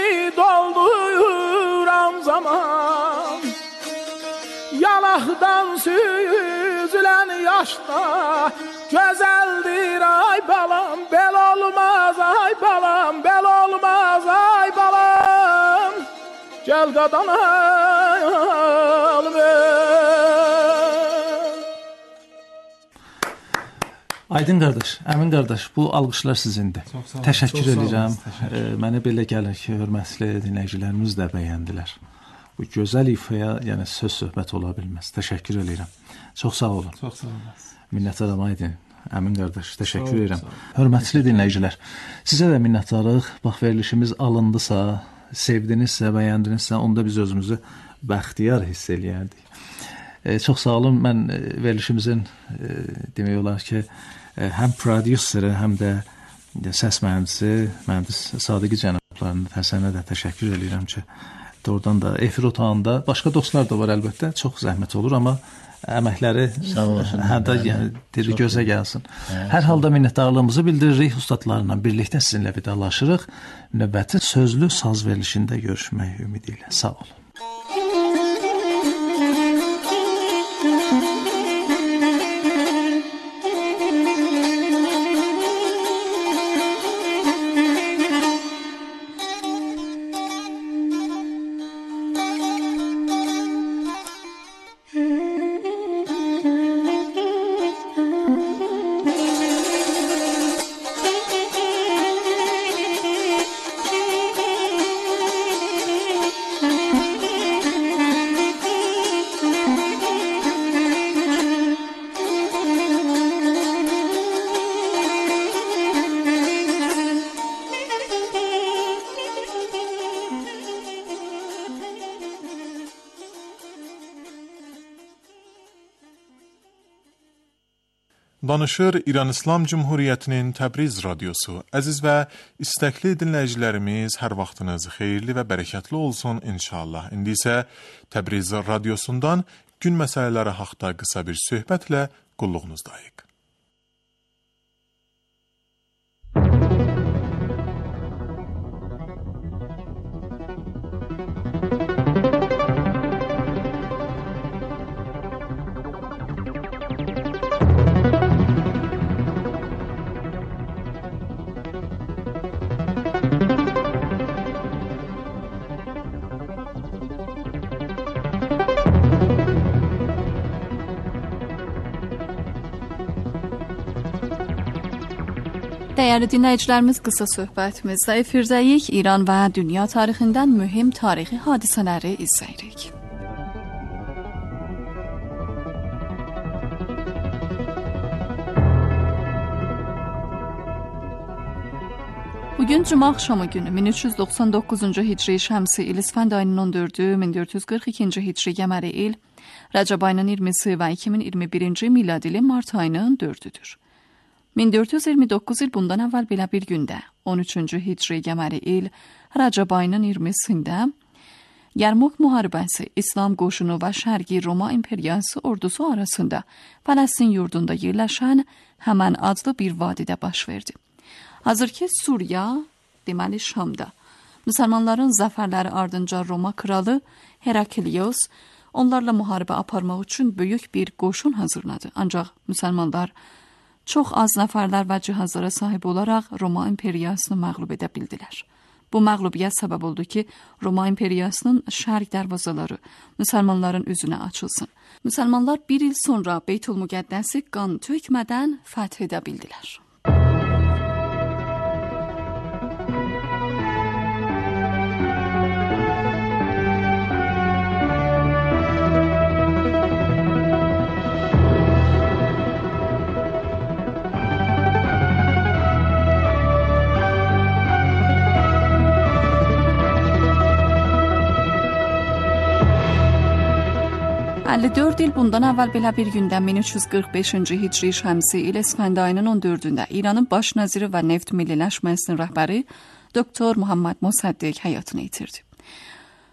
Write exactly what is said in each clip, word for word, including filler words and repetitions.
dolduram zaman. Yanaqdan süzülen yaşda güzeldir ay balam, bel olmaz ay balam, bel olmaz ay balam. Gel qadanal Aydın qardaş, Əmin qardaş, bu alqışlar sizindir. Təşəkkür edirəm. Mənə belə gəlir ki, hörmətli dinləyicilərimiz də bəyəndilər. Bu gözəl ifaya, yəni söz söhbət ola bilməz. Təşəkkür edirəm. Çox sağ olun. Çox sağ olun. Minnətdaram Aydın. Əmin qardaş, təşəkkür edirəm. Hörmətli dinləyicilər, sizə də minnətdarıq. Bax, verilişimiz alındısa, sevdinizsə, bəyəndinizsə, onda biz özümüzü bəxtiyar hiss eləyərdik. E, çox sağ olun. Mən e, verilişimizin e, demək olar ki, e, həm prodüseri, həm də e, səs mühəndisi, mühəndis Sadiqi cənablarına, Həsənə də təşəkkür edirəm ki, doğrudan da efir otağında başqa dostlar da var əlbəttə. Çox zəhmət olur, amma əməkləri hə də yəni diri gözə gəlsin. Hər halda minnətdarlığımızı bildiririk. Ustadlarla birlikdə sizinlə vidalaşırıq. Növbəti sözlü saz verilişində görüşmək ümidi ilə. Sağ olun. Danışır İran İslam Cumhuriyyətinin Təbriz radiosu. Əziz və istəkli dinləyicilərimiz, hər vaxtınız xeyirli və bərəkətli olsun inşallah. İndi isə Təbriz radiosundan gün məsələləri haqqında qısa bir söhbətlə qulluğunuzdayıq. Dəyərli dinləyicilərimiz, qısa söhbətimizdə efirdəyik. İran və dünya tarixindən mühüm tarixi hadisələri izləyirik. Bugün Cuma axşamı günü min üç yüz doxsan doqquzuncu Hicri Şəmsi il İsfənd ayının on dördü, min dörd yüz qırx ikinci Hicri Qəməri il, Rəcəb ayının iyirmisi və iki min iyirmi birinci miladi il Mart ayının dördüdür. min dörd yüz iyirmi doqquz il bundan əvvəl belə bir gündə, on üçüncü Hicri Qəməri il, Rəcəb ayının iyirmisində, Yarmuk müharibəsi İslam qoşunu və Şərqi Roma İmperiyası ordusu arasında Fələstin yurdunda yerləşən həmən adlı bir vadidə baş verdi. Hazırki Suriya, deməli Şamda, müsəlmanların zəfərləri ardınca Roma kralı Heraklios onlarla müharibə aparmaq üçün böyük bir qoşun hazırladı. Ancaq müsəlmanlar çox az nəfərlər və cihazlara sahib olaraq Roma İmperiyasını məğlub edə bildilər. Bu məğlubiyyət səbəb oldu ki, Roma İmperiyasının şərq dərvazaları müsəlmanların üzünə açılsın. Müsəlmanlar bir il sonra Beytülmüqəddəsi qan tökmədən fəth edə bildilər. əlli dörd il bundan əvvəl belə bir gündə min üç yüz qırx beşinci Hicri Şəmsi il İsfənd ayının on dördündə İranın baş naziri və neft milliləşməsinin rəhbəri doktor Muhammed Mosaddeq həyatını itirdi.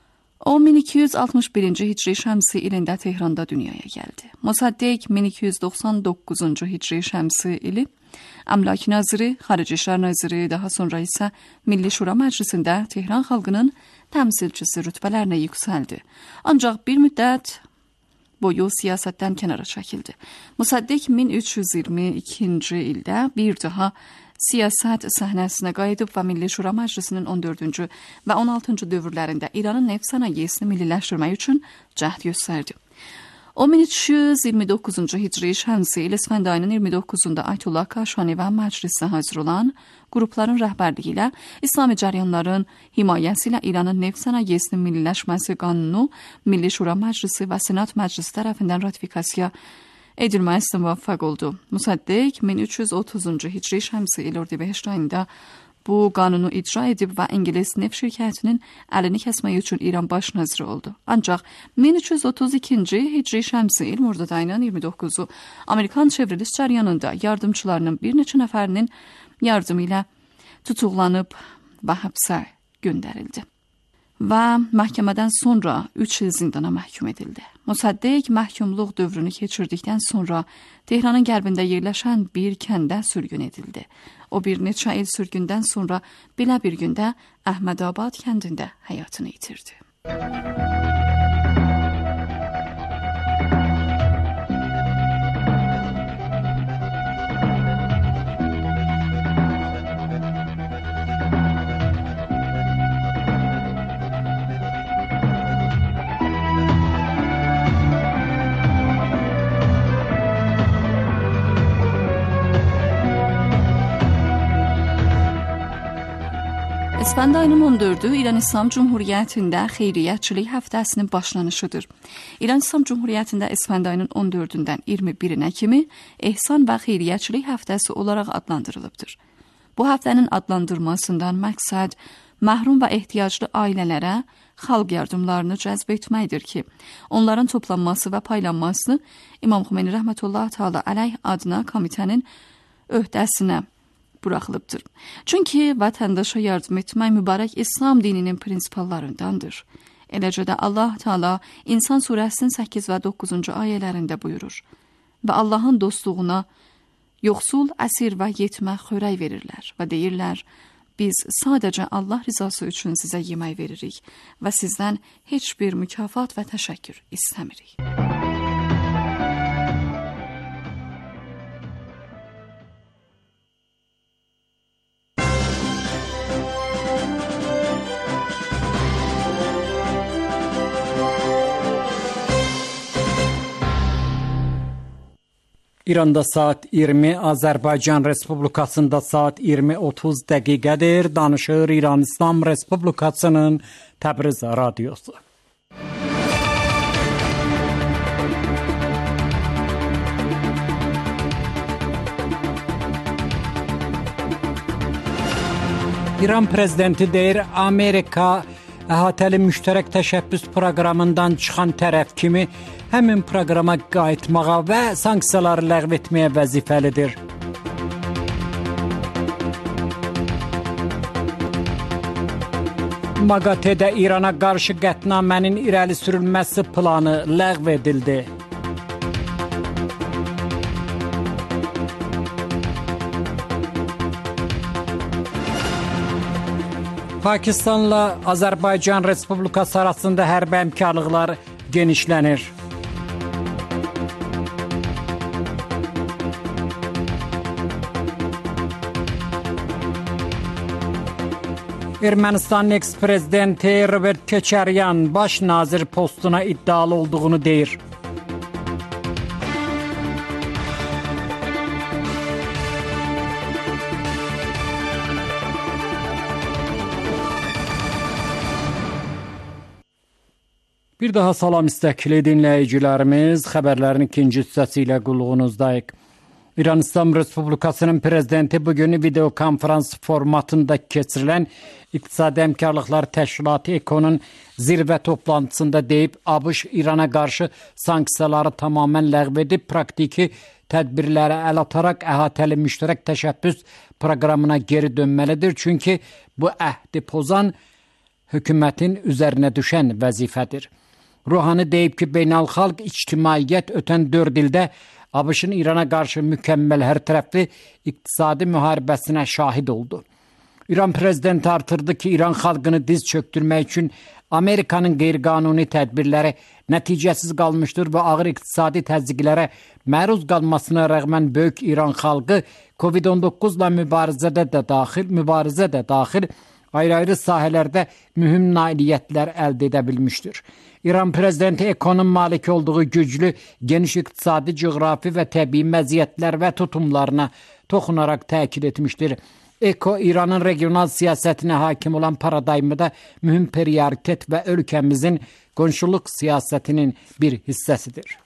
O min iki yüz altmış birinci Hicri Şəmsi ilində Tehranda dünyaya gəldi. Mosaddeq min iki yüz doxsan doqquzuncu Hicri Şəmsi ili Əmlak Naziri, Xarici İşlər Naziri, daha sonra isə Milli Şura Məclisində Tehran xalqının təmsilçisi rütbələrinə yüksəldi. Ancaq bir müddət boyu siyasətdən kənara çəkildi. Mosaddeq min üç yüz iyirmi ikinci ildə bir daha siyasət səhnəsinə qayıdıb və Milli Şura Məclisinin on dördüncü və on altıncı dövrlərində İranın neft sənayesini milliləşdirmək üçün cəhd göstərdi. O min üç yüz iyirmi doqquzuncu Hicri Şəmsi il İsfənd ayının iyirmi doqquzunda Ayətullah Kaşani və məclisə hazır olan qrupların rəhbərliyi ilə İslami cəryanların himayəsi ilə İranın neft sənayesinin milliləşməsi qanunu Milli Şura Məclisi və Senat Məclisi tərəfindən ratifikasiya edilməsi müvəffəq oldu. Mosaddeq min üç yüz otuzuncu Hicri Şəmsi il Ordibehişt ayında bu qanunu icra edib və İngilis neft şirkətinin əlini kəsmək üçün İran baş naziri oldu. Ancaq min üç yüz otuz ikinci Hicri Şəmsi il Mordad ayının iyirmi doqquzu Amerikan çevriliş cəryanında yardımçılarının bir neçə nəfərinin yardımı ilə tutuqlanıb və həbsə göndərildi. Və məhkəmədən sonra üç il zindana məhkum edildi. Mosaddeq məhkumluq dövrünü keçirdikdən sonra Tehranın qərbində yerləşən bir kəndə sürgün edildi. O bir neçə il sürgündən sonra belə bir gündə Əhmədabad kəndində həyatını itirdi. İsfənd ayının on dördü İran İslam Cumhuriyyətində xeyriyyətçilik həftəsinin başlanışıdır. İran İslam Cumhuriyyətində İsfənd ayının on dördündən iyirmi birinə kimi ehsan və xeyriyyətçilik həftəsi olaraq adlandırılıbdır. Bu həftənin adlandırmasından məqsəd məhrum və ehtiyaclı ailələrə xalq yardımlarını cəzb etməkdir ki, onların toplanması və paylanması İmam Xomeyni rəhmətullah təala əleyh adına komitənin öhdəsinə buraxılıbdır. Çünki vətəndaşa yardım etmək mübarək İslam dininin prinsipallarındandır. Eləcə də Allah Teala İnsan surəsinin səkkiz və doqquzuncu ayələrində buyurur. Və Allahın dostluğuna yoxsul, əsir və yetimə xörək verirlər və deyirlər, biz sadəcə Allah rizası üçün sizə yemək veririk və sizdən heç bir mükafat və təşəkkür istəmirik. İranda saat iyirmi, Azərbaycan Respublikasında saat iyirmi otuz dəqiqədir. Danışır İran İslam Respublikasının Təbriz radiosu. İran prezidenti deyir, Amerika əhatəli müştərək təşəbbüs proqramından çıxan tərəf kimi həmin proqrama qayıtmağa və sanksiyaları ləğv etməyə vəzifəlidir. MAQATE-də İrana qarşı qətnamənin irəli sürülməsi planı ləğv edildi. Pakistanla Azərbaycan Respublikası arasında hərbi həmkarlıqlar genişlənir. Ermənistanın eks-prezidenti Robert Köçəryan baş nazir postuna iddialı olduğunu deyir. Bir daha salam istəkli dinləyicilərimiz, xəbərlərin ikinci hissəsi ilə qulluğunuzdayıq. İran İslam Respublikasının prezidenti bugün video konferans formatında keçirilən İqtisadi Həmkarlıqlar Təşkilatı EKO'nun zirvə toplantısında deyib, ABŞ İrana qarşı sanksiyaları tamamən ləğv edib, praktiki tədbirlərə əl ataraq əhatəli müştərək təşəbbüs proqramına geri dönməlidir. Çünki bu əhdi pozan hökumətin üzərinə düşən vəzifədir. Ruhani deyib ki, beynəlxalq ictimaiyyət ötən dörd ildə ABŞ-ın İrana qarşı mükəmməl hər tərəfli iqtisadi müharibəsinə şahid oldu. İran prezidenti artırdı ki, İran xalqını diz çöktürmək üçün Amerikanın qeyri-qanuni tədbirləri nəticəsiz qalmışdır və ağır iqtisadi təzyiqlərə məruz qalmasına rəğmən böyük İran xalqı kovid on doqquzla mübarizədə də daxil, mübarizə də daxil ayrı-ayrı sahələrdə mühüm nailiyyətlər əldə edə bilmişdir. İran prezidenti Ekonun malik olduğu güclü, geniş iqtisadi, coğrafi və təbii məziyyətlər və tutumlarına toxunaraq təkid etmişdir. Eko, İranın regional siyasətinə hakim olan paradigmada mühüm prioritet və ölkəmizin qonşuluq siyasətinin bir hissəsidir.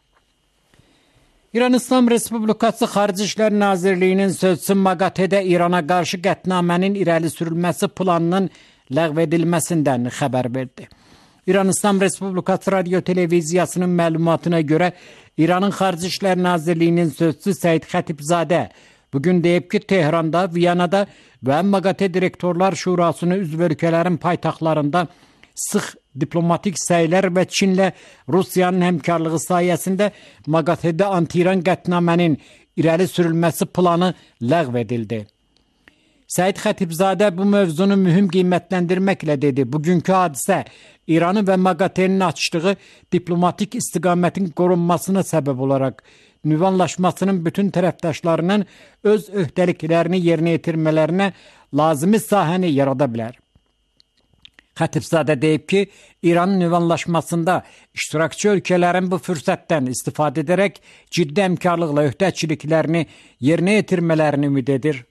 İran İslam Respublikası Xarici İşlər Nazirliyinin sözçüsü Maqatedə İrana qarşı qətnamənin irəli sürülməsi planının ləğv edilməsindən xəbər verdi. İran İslam Respublikası Radio Televiziyasının məlumatına görə İranın Xarici İşlər Nazirliyinin sözçüsü Səid Xətibzadə bugün deyib ki, Tehranda, Viyanada və Maqate Direktorlar Şurasının üzv ölkələrin paytaxtlarında sıx diplomatik səylər və Çinlə Rusiyanın həmkarlığı sayəsində Maqatedə anti-İran qətnamənin irəli sürülməsi planı ləğv edildi. Səid Xətibzadə bu mövzunu mühüm qiymətləndirməklə dedi. Bugünkü hadisə İranı və Maqatenin açdığı diplomatik istiqamətin qorunmasına səbəb olaraq nüvə anlaşmasının bütün tərəfdaşlarının öz öhdəliklərini yerinə yetirmələrinə lazımi sahəni yarada bilər. Xətibzadə deyib ki, İranın nüvə anlaşmasında iştirakçı ölkələrin bu fürsətdən istifadə edərək ciddi həmkarlıqla öhdəçiliklərini yerinə yetirmələrini ümid edir.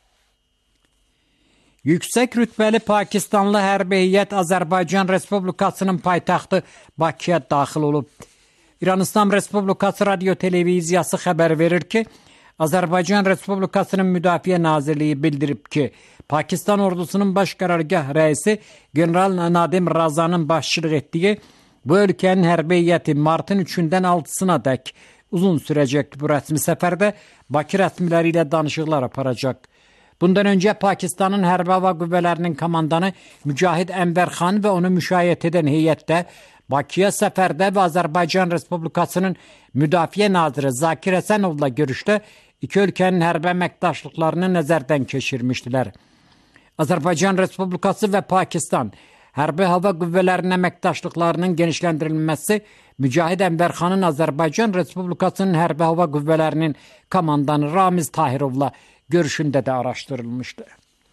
Yüksək rütbəli Pakistanlı hərbi heyət Azərbaycan Respublikasının paytaxtı Bakıya daxil olub. İran İslam Respublikası Radio Televiziyası xəbər verir ki, Azərbaycan Respublikasının Müdafiə Nazirliyi bildirib ki, Pakistan ordusunun baş qərargah rəisi General Nadim Razanın başçılıq etdiyi bu ölkənin hərbi heyəti martın üçündən altısına dək uzun sürəcək bu rəsmi səfərdə Bakı rəsmiləri ilə danışıqlar aparacaq. Bundan öncə Pakistanın hərbi hava qüvvələrinin komandanı Mücahid Ənvər xan və onu müşayiət edən heyətdə Bakıya səfərdə və Azərbaycan Respublikasının Müdafiə Naziri Zakir Həsənovla görüşdə iki ölkənin hərbi əməkdaşlıqlarını nəzərdən keçirmişdilər. Azərbaycan Respublikası və Pakistan hərbi hava qüvvələrinin əməkdaşlıqlarının genişləndirilməsi Mücahid Ənvər xanın Azərbaycan Respublikasının hərbi hava qüvvələrinin komandanı Ramiz Tahirovla görüşündə də araşdırılmışdı.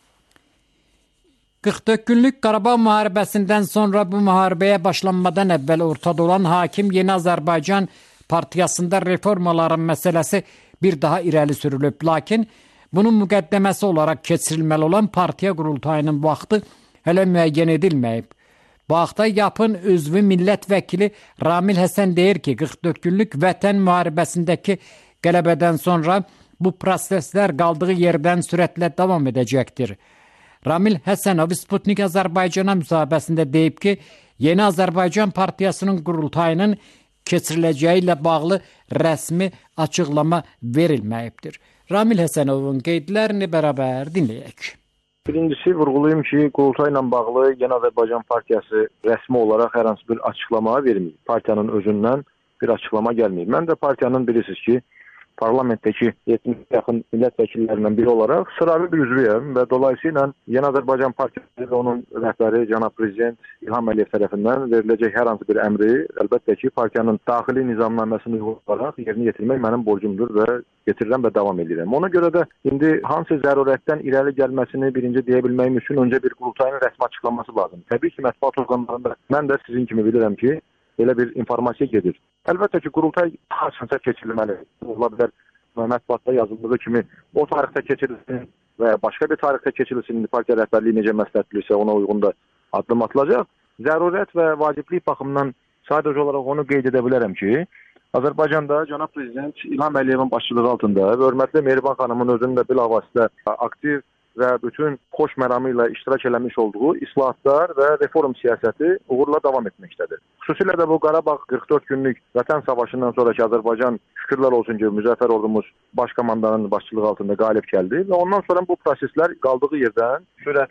qırx dörd günlük Qarabağ müharibəsindən sonra bu müharibəyə başlanmadan əvvəl ortada olan Hakim Yeni Azərbaycan partiyasında reformaların məsələsi bir daha irəli sürülüb. Lakin bunun müqəddəməsi olaraq keçirilməli olan partiya qurultayının vaxtı hələ müəyyən edilməyib. Bu haqda YAP-ın üzvü millət vəkili Ramil Həsən deyir ki, qırx dörd günlük vətən müharibəsindəki qələbədən sonra bu proseslər qaldığı yerdən sürətlə davam edəcəkdir. Ramil Həsənov Sputnik Azərbaycana müsahibəsində deyib ki, Yeni Azərbaycan Partiyasının qurultayının keçiriləcəyi ilə bağlı rəsmi açıqlama verilməyibdir. Ramil Həsənovun qeydlərini bərabər dinləyək. Birincisi vurğulayım ki, qurultay ilə bağlı Yeni Azərbaycan Partiyası rəsmi olaraq hər hansı bir açıqlama verməyib. Partiyanın özündən bir açıqlama gəlməyib. Mən də partiyanın bilirsiniz ki, parlamentdəki yetmişə yaxın millət vəkillərindən biri olaraq sıravi bir üzvüyəm və dolayısıyla Yeni Azərbaycan Partiyası və onun rəhbəri cənab prezident İlham Əliyev tərəfindən veriləcək hər hansı bir əmri əlbəttə ki, partiyanın daxili nizamnaməsini uyğunlaşdıraraq yerinə yetirmək mənim borcumdur və getirirəm və davam edirəm. Ona görə də indi hansı zərurətdən irəli gəlməsini birinci deyə bilməyim üçün öncə bir qurultayın rəsmi açıqlanması lazım. Təbii ki, mətbuat orqanlarında mən də sizin kimi bilirəm ki, belə bir informasiya gedir. Əlbəttə ki, qurultay haçansa keçirilməli. Ola bilər mətbuatda yazıldığı kimi o tarixdə keçirilsin və başqa bir tarixdə keçirilsin. Partiya rəhbərliyi necə məsləhət bilirsə ona uyğun da addım atılacaq. Zərurət və vaciblik baxımından sadəcə olaraq onu qeyd edə bilərəm ki, Azərbaycanda cənab prezident İlham Əliyevin başçılığı altında və hörmətli Mehriban xanımın özünün də bilavasitə aktiv və bütün xoş məramı ilə iştirak eləmiş olduğu islahatlar və reform siyasəti uğurla davam etməkdədir. Xüsusilə də bu Qarabağ qırx dörd günlük vətən savaşından sonraki Azərbaycan şükürlər olsun ki, müzəffər ordumuz baş komandanın başçılığı altında qalib gəldi və ondan sonra bu proseslər qaldığı yerdən sürətli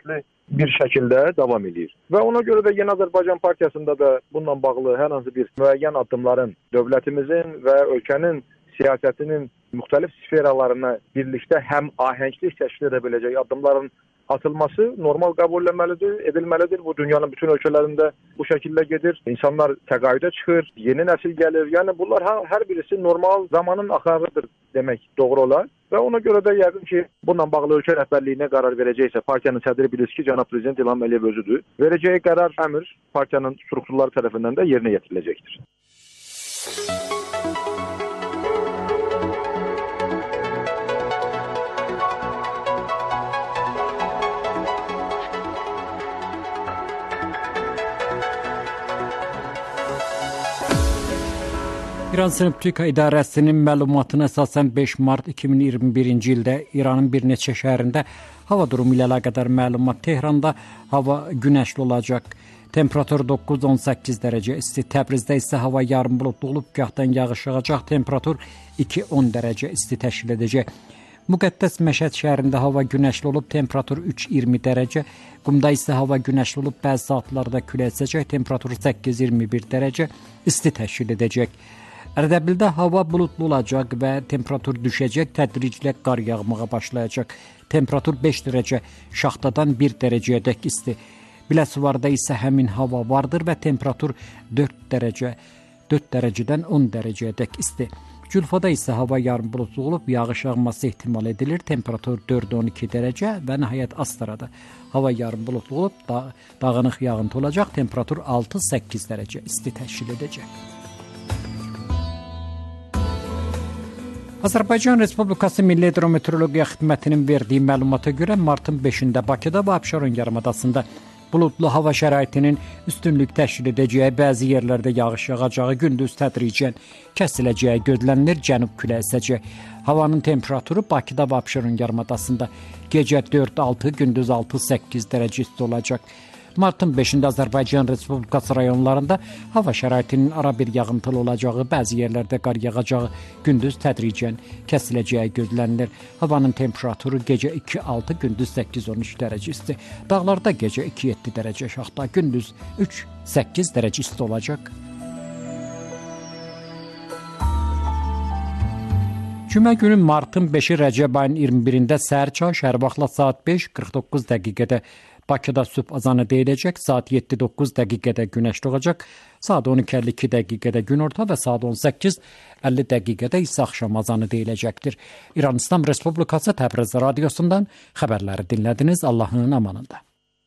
bir şəkildə davam edir. Və ona görə də Yeni Azərbaycan Partiyasında da bununla bağlı hər hansı bir müəyyən addımların dövlətimizin və ölkənin siyasətinin müxtəlif sferalarına birlikdə həm ahənglik təşkil edə biləcək addımların atılması normal qəbul edilməlidir, edilməlidir. Bu dünyanın bütün ölkələrində bu şəkildə gedir. İnsanlar təqaüdə çıxır, yeni nəsil gəlir. Yəni bunlar hər birisi normal zamanın axarıdır demək doğru olar. Və ona görə də yəqin ki, bununla bağlı ölkə rəhbərliyinə qərar verəcəksə, partiyanın sədri bilirsə ki, cənab prezident İlham Əliyev özüdür. Verəcəyi qərar əmr partiyanın strukturları tərəfindən də yerinə yetiriləcəkdir. İran Sinoptika İdarəsinin məlumatına əsasən beş mart iki min iyirmi birinci ildə İranın bir neçə şəhərində hava durumu ilə əlaqədar məlumat. Tehranda hava günəşli olacaq. Temperatur doqquz on səkkiz dərəcə isti. Təbrizdə isə hava yarım buludlu olub, gahdan yağış yağacaq. Temperatur iki on dərəcə isti təşkil edəcək. Müqəddəs Məşəd şəhərində hava günəşli olub, temperatur üç iyirmi dərəcə. Qumda isə hava günəşli olub, bəzi saatlarda külək əsəcək. Temperatur səkkiz iyirmi bir dərəcə isti təşkil edəcək. Ərdəbildə hava buludlu olacaq və temperatur düşəcək, tədriclə qar yağmağa başlayacaq. Temperatur beş dərəcə, Şaxtadan bir dərəcəyədək isti. Biləsuvarda isə həmin hava vardır və temperatur dörd dərəcə, dörd dərəcədən on dərəcəyədək isti. Gülfada isə hava yarım buludlu olub, yağış yağması ehtimal edilir. Temperatur dörd on iki dərəcə və nəhayət Astarada hava yarım buludlu olub, da dağınıq yağıntı olacaq. Temperatur altı səkkiz dərəcə isti təşkil edəcək. Azərbaycan Respublikası Milli Hidrometeorologiya Xidmətinin verdiyi məlumata görə martın beşində Bakıda və Abşeron yarımadasında buludlu hava şəraitinin üstünlük təşkil edəcəyi, bəzi yerlərdə yağış yağacağı, gündüz tədricən kəsiləcəyi gözlənilir, cənub küləyi əsəcək. Havanın temperaturu Bakıda və Abşeron yarımadasında gecə dörd altı, gündüz altı səkkiz dərəcə isti olacaq. Martın beşində Azərbaycan Respublikası rayonlarında hava şəraitinin ara bir yağıntılı olacağı, bəzi yerlərdə qar yağacağı, gündüz tədricən kəsiləcəyi gözlənilir. Havanın temperaturu gecə iki altı, gündüz səkkiz on üç dərəcə isti. Dağlarda gecə iki yeddi dərəcə aşağıda, gündüz üç səkkiz dərəcə isti olacaq. Cümə günü martın beşi Rəcəb ayının iyirmi birində səhər çağı şəhər vaxtla saat beş qırx doqquz dəqiqədə Bakıda sübh azanı deyiləcək, saat yeddi doqquz dəqiqədə günəş doğacaq, saat on iki əlli iki dəqiqədə günorta və saat on səkkiz əlli dəqiqədə isə axşam azanı deyiləcəkdir. İran İslam Respublikası Təbriz radiosundan xəbərləri dinlədiniz. Allahın amanında.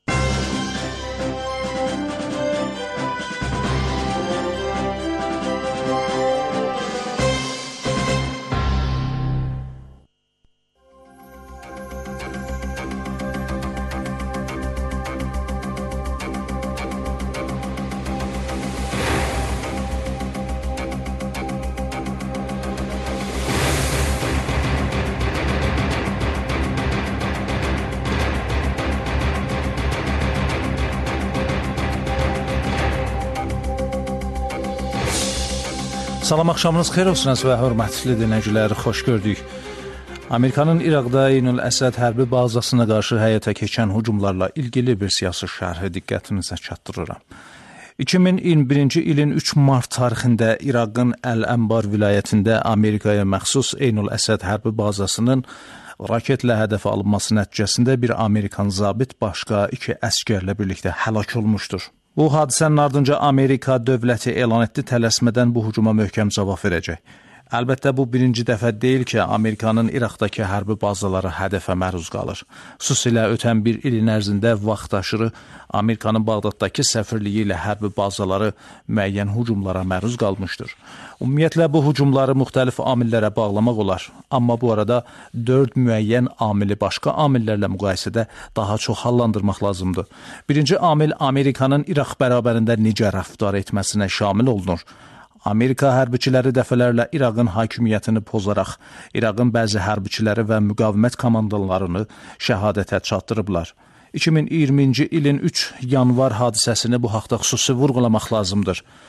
Salam, axşamınız xeyir olsun əziz və hörmətli dinləyicilər, xoş gördük. Amerikanın İraqda Eynül Əsəd hərbi bazasına qarşı həyata keçən hücumlarla ilgili bir siyasi şərhi diqqətinizə çatdırıram. iki min iyirmi birinci ilin üç mart tarixində İraqın Əl-Ənbar vilayətində Amerikaya məxsus Eynül Əsəd hərbi bazasının raketlə hədəfə alınması nəticəsində bir Amerikan zabit başqa iki əskərlə birlikdə həlak olmuşdur. Bu hadisənin ardınca Amerika dövləti elan etdi, tələsmədən bu hücuma möhkəm cavab verəcək. Əlbəttə, bu birinci dəfə deyil ki, Amerikanın İraqdakı hərbi bazaları hədəfə məruz qalır. Xüsusilə ötən bir ilin ərzində vaxt aşırı Amerikanın Bağdaddakı səfirliyi ilə hərbi bazaları müəyyən hücumlara məruz qalmışdır. Ümumiyyətlə, bu hücumları müxtəlif amillərə bağlamaq olar. Amma bu arada dörd müəyyən amili başqa amillərlə müqayisədə daha çox hallandırmaq lazımdır. Birinci amil Amerikanın İraq bərabərində necə rəftar etməsinə şamil olunur. Amerika hərbiçiləri dəfələrlə İraqın hakimiyyətini pozaraq, İraqın bəzi hərbiçiləri və müqavimət komandalarını şəhadətə çatdırıblar. iki min iyirminci ilin üç yanvar hadisəsini bu haqda xüsusi vurğulamaq lazımdır.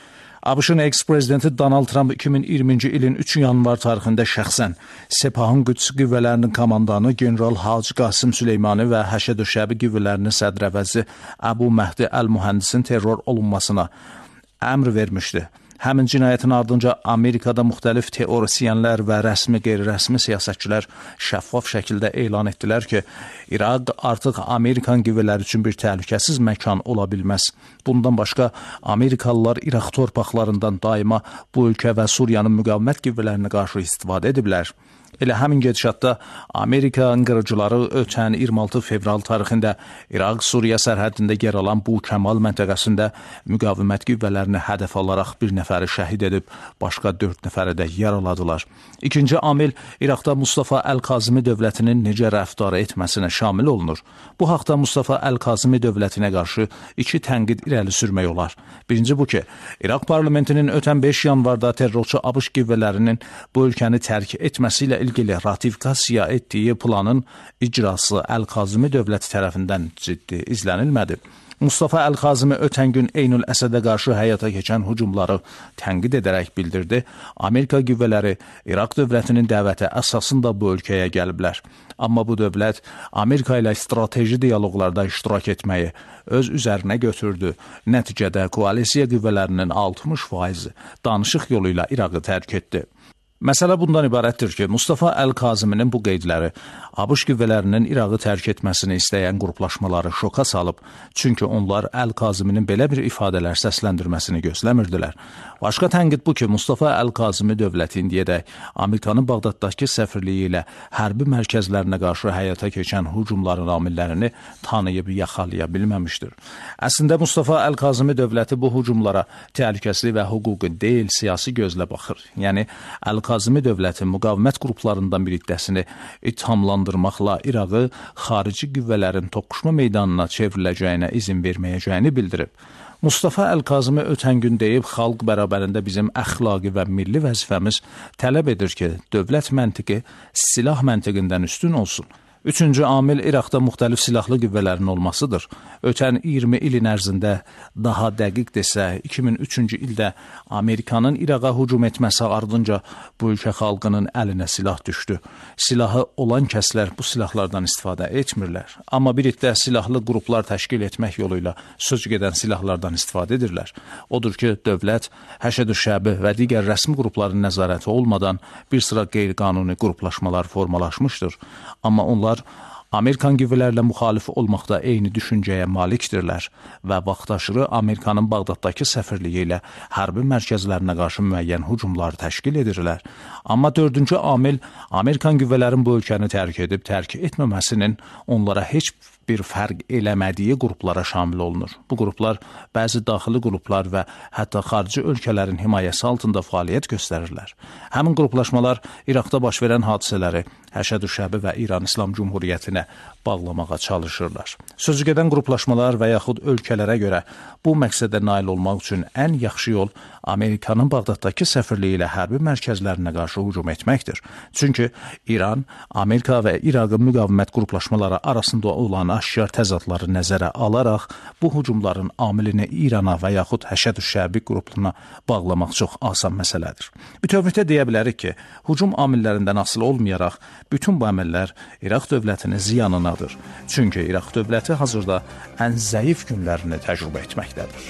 ABŞ-ın eks-prezidenti Donald Trump iki min iyirminci ilin üç yanvar tarixində şəxsən Sepahın Qüds qüvvələrinin komandanı general Hacı Qasım Süleymanı və Həşəd Şəbi qüvvələrinin sədrəvəzi Əbu Məhdi Əl-Mühəndisin terror olunmasına əmr vermişdi. Həmin cinayətin ardınca Amerikada müxtəlif teorisyenlər və rəsmi, qeyri-rəsmi siyasətçilər şəffaf şəkildə elan etdilər ki, İraq artıq Amerikan qüvvələri üçün bir təhlükəsiz məkan ola bilməz. Bundan başqa, Amerikalılar İraq torpaqlarından daima bu ölkə və Suriyanın müqavimət qüvvələrinə qarşı istifadə ediblər. Elə həmin gedişatda Amerika qırıcıları ötən iyirmi altı fevral tarixində İraq-Suriya sərhədində yer alan bu Kəmal məntəqəsində müqavimət qüvvələrini hədəf alaraq bir nəfəri şəhid edib, başqa dörd nəfəri də yaraladılar. İkinci amil İraqda Mustafa Əl-Kazimi dövlətinin necə rəftar etməsinə şamil olunur. Bu haqda Mustafa Əl-Kazimi dövlətinə qarşı iki tənqid irəli sürmək olar. Birinci bu ki, İraq parlamentinin ötən beş yanvarda terrorçu ABŞ qüvvələrinin bu ölkəni tərk etməsi ilə ilgili ratifikasiya etdiyi planın icrası Əl-Kazimi dövləti tərəfindən ciddi izlənilmədi. Mustafa Əl-Kazimi ötən gün Eynül Əsədə qarşı həyata keçən hücumları tənqid edərək bildirdi. Amerika qüvvələri İraq dövlətinin dəvəti əsasında bu ölkəyə gəliblər. Amma bu dövlət Amerika ilə strateji diyaloqlarda iştirak etməyi öz üzərinə götürdü. Nəticədə koalisiya qüvvələrinin altmış faizi danışıq yolu ilə Irağı tərk etdi. Məsələ bundan ibarətdir ki, Mustafa Əl-Kaziminin bu qeydləri ABŞ qüvvələrinin Irağı tərk etməsini istəyən qruplaşmaları şoka salıb, çünki onlar Əl-Kaziminin belə bir ifadələr səsləndirməsini gözləmirdilər. Başqa tənqid bu ki, Mustafa Əl-Kazimi dövləti indiyədək Amerikanın Bağdaddakı səfirliyi ilə hərbi mərkəzlərinə qarşı həyata keçən hücumların amillərini tanıyıb yaxalaya bilməmişdir. Əslində Mustafa Əl-Kazimi dövləti bu hücumlara təhlükəsizlik və hüquqi deyil, siyasi gözlə baxır. Yəni Əl-Kazimi dövləti müqavimət qruplarından bir iddəsini ithamlandırmaqla İrağı xarici qüvvələrin toqquşma meydanına çevriləcəyinə izin verməyəcəyini bildirib. Mustafa Əl-Kazimi ötən gün deyib, xalq bərabərində bizim əxlaqi və milli vəzifəmiz tələb edir ki, dövlət məntiqi silah məntiqindən üstün olsun. Üçüncü amil İraqda müxtəlif silahlı qüvvələrin olmasıdır. Ötən iyirmi ilin ərzində, daha dəqiq desə, iki min üçüncü ildə Amerikanın İraqa hücum etməsi ardınca bu ölkə xalqının əlinə silah düşdü. Silahı olan kəslər bu silahlardan istifadə etmirlər. Amma bir iddə silahlı qruplar təşkil etmək yolu ilə söz gedən silahlardan istifadə edirlər. Odur ki, dövlət, Həşəd Şəbi və digər rəsmi qrupların nəzarəti olmadan bir sıra qeyri-qanuni qruplaşmalar formalaşmışdır. Amma onlar Amerikan qüvvələrlə müxalif olmaqda eyni düşüncəyə malikdirlər və vaxtaşırı Amerikanın Bağdaddakı səfirliyi ilə hərbi mərkəzlərinə qarşı müəyyən hücumlar təşkil edirlər. Amma dördüncü amil Amerikan qüvvələrin bu ölkəni tərk edib tərk etməməsinin onlara heç bir fərq eləmədiyi qruplara şamil olunur. Bu qruplar bəzi daxili qruplar və hətta xarici ölkələrin himayəsi altında fəaliyyət göstərirlər. Həmin qruplaşmalar İraqda baş verən hadisələri Həşəd Şəbi və İran İslam Cümhuriyyətinə bağlamağa çalışırlar. Sözü gedən qruplaşmalar və yaxud ölkələrə görə bu məqsədə nail olmaq üçün ən yaxşı yol Amerikanın Bağdaddakı səfirliyi ilə hərbi mərkəzlərinə qarşı hücum etməkdir. Çünki İran, Amerika və İraqın müqavimət qruplaşmaları arasında olan aşkar təzadları nəzərə alaraq bu hücumların amilini İrana və yaxud Həşəd Şəbi qrupuna bağlamaq çox asan məsələdir. Bütövlükdə deyə bilərik ki, hücum amillərindən asılı olmayaraq bütün bu əməllər İraq dövlətinin ziyanınadır. Çünki İraq dövləti hazırda ən zəif günlərini təcrübə etməkdədir.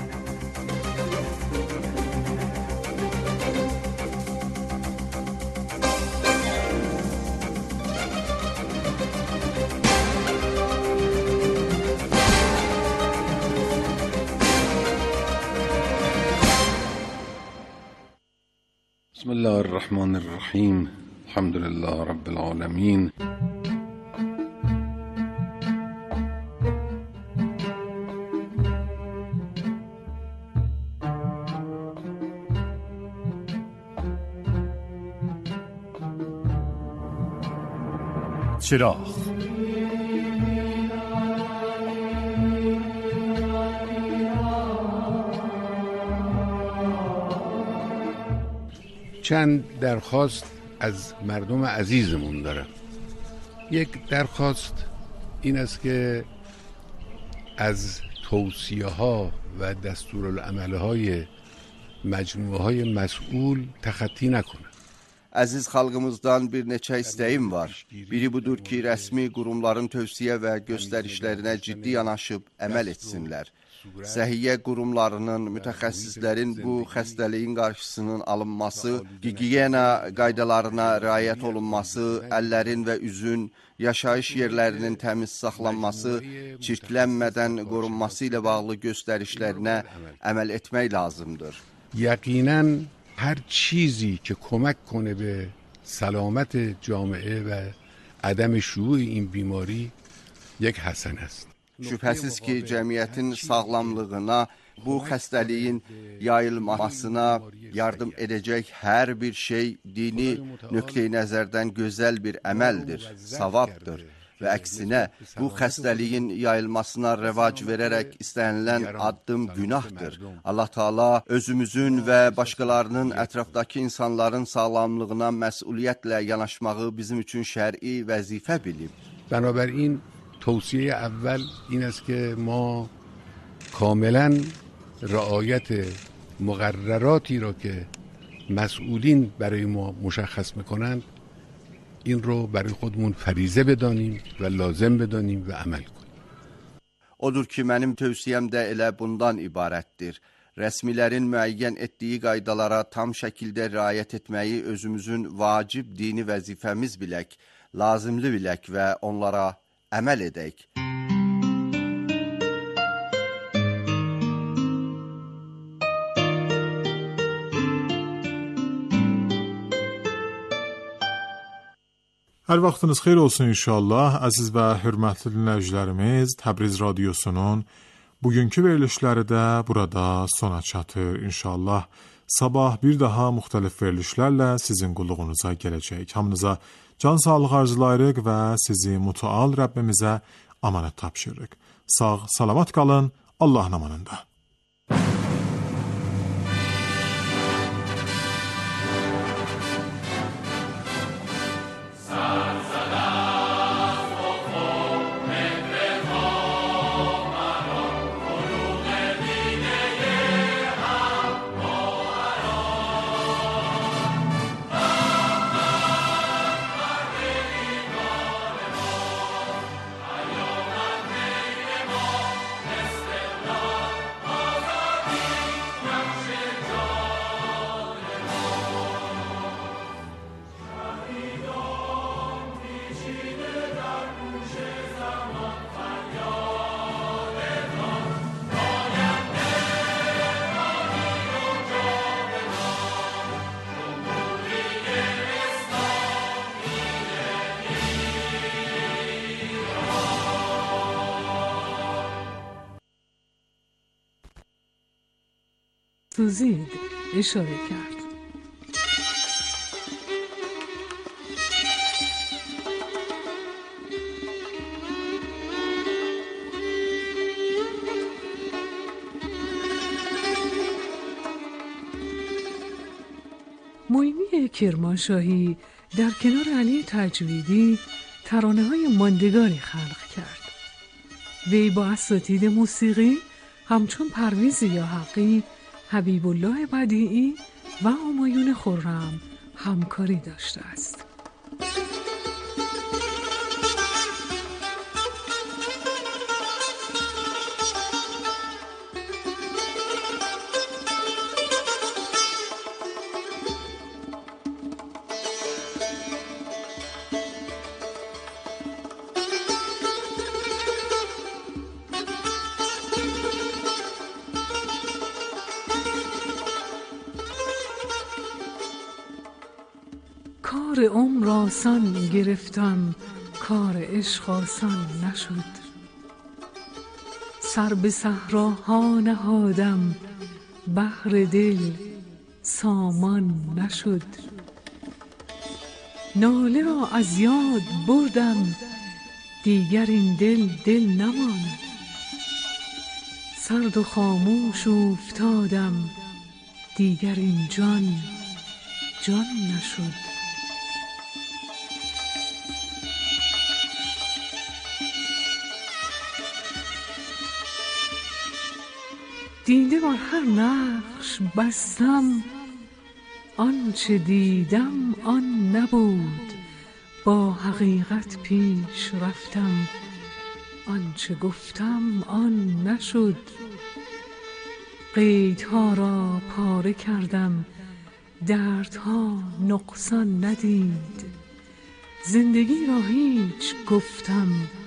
Bismillahirrahmanirrahim. Elhamdülillah Rabbil alemin. چراغ چند درخواست از مردم عزیزمون دارم. یک درخواست این است که از توصیه ها و دستورالعمل های مجموعه های مسئول تخطی نکنند. Əziz xalqımızdan bir neçə istəyim var. Biri budur ki, rəsmi qurumların tövsiyə və göstərişlərinə ciddi yanaşıb əməl etsinlər. Səhiyyə qurumlarının, mütəxəssislərin bu xəstəliyin qarşısının alınması, gigiyena qaydalarına riayət olunması, əllərin və üzün, yaşayış yerlərinin təmiz saxlanması, çirklənmədən qorunması ilə bağlı göstərişlərinə əməl etmək lazımdır. یقیناً هر چیزی که کمک کنه به سلامت جامعه و عدم شیوع این بیماری یک حسنه است. Şübhəsiz ki, cəmiyyətin sağlamlığına, bu xəstəliyin yayılmasına yardım edəcək hər bir şey dini nöqteyi nəzərdən gözəl bir əməldir, savabdır. Və əksinə, bu xəstəliyin yayılmasına rəvac verərək istənilən addım günahdır. Allah Taala özümüzün və başqalarının, ətrafdakı insanların sağlamlığına məsuliyyətlə yanaşmağı bizim üçün şər'i vəzifə bilib. بنابراین توصیه اول این است که ما کاملا رعایت مقرراتی را که مسئولین برای ما مشخص میکنند این رو برای خودمون فریضه بدانیم و لازم بدانیم و عمل کنیم. Odur ki, mənim tövsiyəm də elə bundan ibarətdir. Rəsmilərin müəyyən etdiyi qaydalara tam şəkildə riayət etməyi özümüzün vacib dini vəzifəmiz bilək, lazımlı bilək və onlara əməl edək. Hər vaxtınız xeyir olsun inşallah. Əziz və hörmətli dinləyicilərimiz, Təbriz Radiosunun bugünkü verilişləri də burada sona çatır inşallah. Sabah bir daha müxtəlif verilişlərlə sizin qulluğunuza gələcək. Hamınıza can sağlıq arzulayırıq və sizi mütəal Rəbbimizə amanət tapşırırıq. Sağ, salamat qalın, Allahın amanında. سوزید اشاره کرد. معینی کرمانشاهی در کنار علی تجویدی ترانه‌های ماندگاری خلق کرد. وی با اساتید موسیقی همچون پرویز یاحقی، حبیب الله بدیعی و همایون خرم همکاری داشته است. کار عمر آسان گرفتم، کار عشق آسان نشد. سر به صحراها نهادم، بحر دل سامان نشد. ناله را از یاد بردم، دیگر این دل دل نماند. سرد و خاموش افتادم، دیگر این جان جان نشد. دیده بر هر نقش بستم، آنچه دیدم آن نبود، با حقیقت پیش رفتم، آنچه گفتم آن نشد. قیدها را پاره کردم، دردها نقصان ندید، زندگی را هیچ گفتم،